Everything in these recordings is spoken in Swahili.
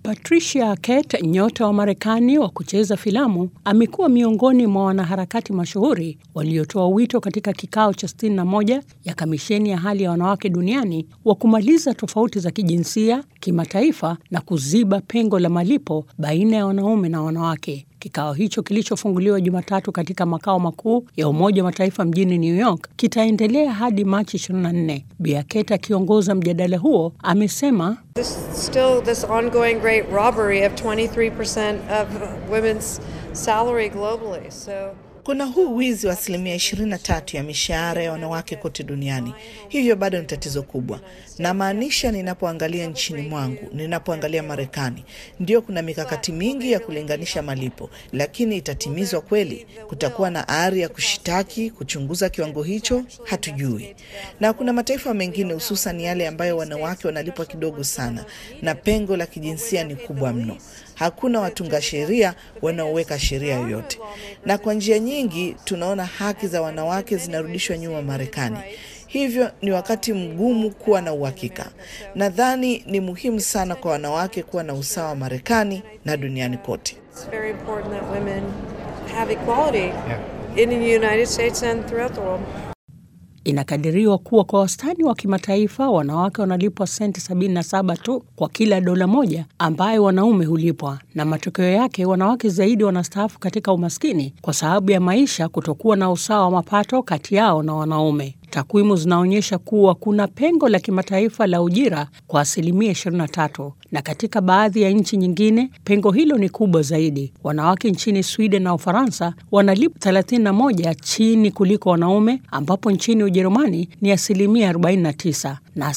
Patricia Arquette, nyota wa Marekani wa kucheza filamu, amekuwa miongoni mwa wanaharakati mashuhuri waliotoa wito katika kikao cha 61 ya kamisheni ya hali ya wanawake duniani wa kumaliza tofauti za kijinsia kimataifa na kuziba pengo la malipo baina ya wanaume na wanawake. Kikao hicho kilichofunguliwa Jumatatu katika makao makuu ya Umoja wa Mataifa mjini New York kitaendelea hadi Machi 24. Bi Arquette akiongoza mjadala huo amesema this ongoing great robbery of 23% of women's salary globally. Kuna huu wizi wa 23% ya mishahara ya wanawake kote duniani. Hivyo bado ni tatizo kubwa. Na maanisha ninapoangalia nchini mwangu, ninapoangalia Marekani, ndio kuna mikakati mingi ya kulinganisha malipo, lakini itatimizwa kweli? Kutakuwa na ari ya kushitaki, kuchunguza kiwango hicho? Hatujui. Na kuna mataifa mengine, hususan yale ambayo wanawake wanalipwa kidogo sana na pengo la kijinsia ni kubwa mno. Hakuna watunga sheria wanaoweka sheria yoyote. Na kwa njia nyingi tunaona haki za wanawake zinarudishwa nyuma Marekani. Hivyo ni wakati mgumu kuwa na uhakika. Nadhani ni muhimu sana kwa wanawake kuwa na usawa Marekani na duniani kote. It's very important that women have equality in the United States and throughout the world. Inakadiriwa kuwa kwa wastani wa kimataifa wanawake wanalipwa senti 77 tu kwa kila dola moja ambayo wanaume hulipwa, na matokeo yake wanawake zaidi wanastaafu katika umaskini kwa sababu ya maisha kutokuwa na usawa wa mapato kati yao na wanaume. Takwimu zinaonyesha kuwa kuna pengo la kimataifa la ujira kwa 23%, na katika baadhi ya nchi nyingine pengo hilo ni kubwa zaidi. Wanawake nchini Sweden na Ufaransa wanalipwa 31 chini kuliko wanaume, ambapo nchini Ujerumani ni 49% na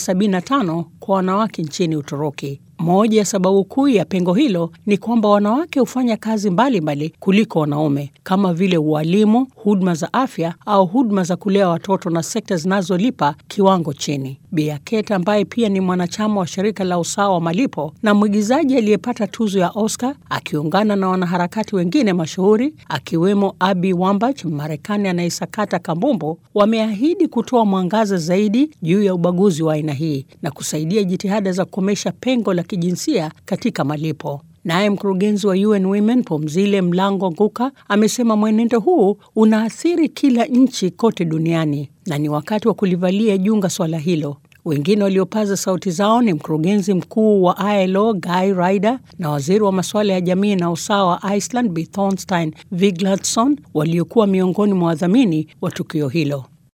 75% kwa wanawake nchini Uturuki. Moja ya sababu kuu ya pengo hilo ni kwamba wanawake hufanya kazi mbalimbali kuliko wanaume, kama vile ualimu, huduma za afya au huduma za kulea watoto, na sekta zinazolipa kiwango chini. Bi Arquette, ambaye pia ni mwanachama wa shirika la usawa wa malipo na mwigizaji aliyepata tuzo ya Oscar, akiungana na wanaharakati wengine mashuhuri akiwemo Abby Wambach, Marekani anayesakata kambumbu, wameahidi kutoa mwangaza zaidi juu ya ubaguzi wa aina hii na kusaidia jitihada za kukomesha pengo la kijinsia katika malipo. Naye mkurugenzi wa UN Women Phumzile Mlambo Ngcuka amesema mwenendo huu unaathiri kila nchi kote duniani na ni wakati wa kulivalia junga swala hilo. Wengine waliopaza sauti zao ni mkurugenzi mkuu wa ILO Guy Ryder na waziri wa masuala ya jamii na usawa wa Iceland Bi Thorstein Viglason, waliokuwa miongoni mwa wadhamini wa tukio hilo.